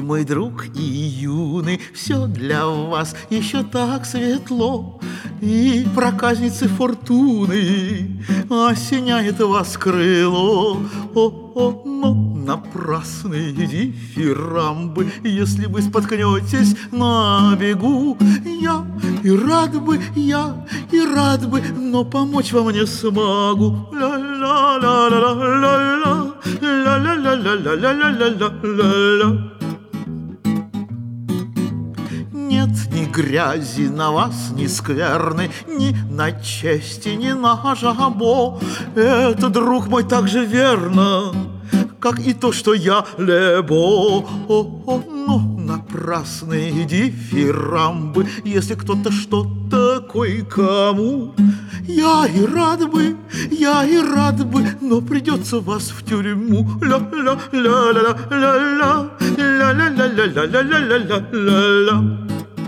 мой друг и юный, все для вас еще так светло, и проказницы фортуны осеняет вас крыло. О, но напрасные дифирамбы, если вы споткнетесь на бегу. Я и рад бы, но помочь вам не смогу. Ла-ла-ла-ла-ла-ла, ла-ла-ла-ла-ла-ла-ла-ла. Нет ни грязи на вас, ни скверны, ни на чести, ни на жабо. Это, друг мой, так же верно, как и то, что я лебо. Но напрасные дифирамбы, если кто-то что-то кое-кому. Я и рад бы, но придется вас в тюрьму. Ла-ла-ла-ла-ла-ла, ла-ла-ла-ла-ла-ла-ла-ла.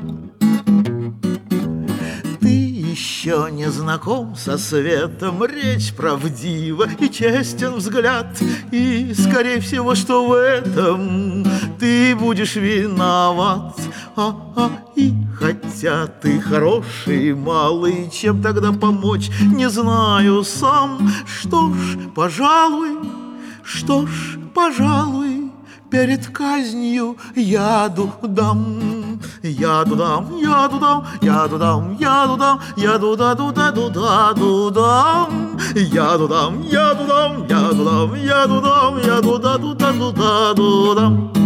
Еще не знаком со светом, речь правдива и честен взгляд, и, скорее всего, что в этом ты будешь виноват. И хотя ты хороший малый, чем тогда помочь, не знаю сам. Что ж, пожалуй, перед казнью яду дам. Яду дам, яду дам, яду дам, яду дам, яду да-ду-да-ду-да-ду-дам. Яду дам, яду дам, яду дам, яду дам, яду да-ду-да-ду-да-ду-дам.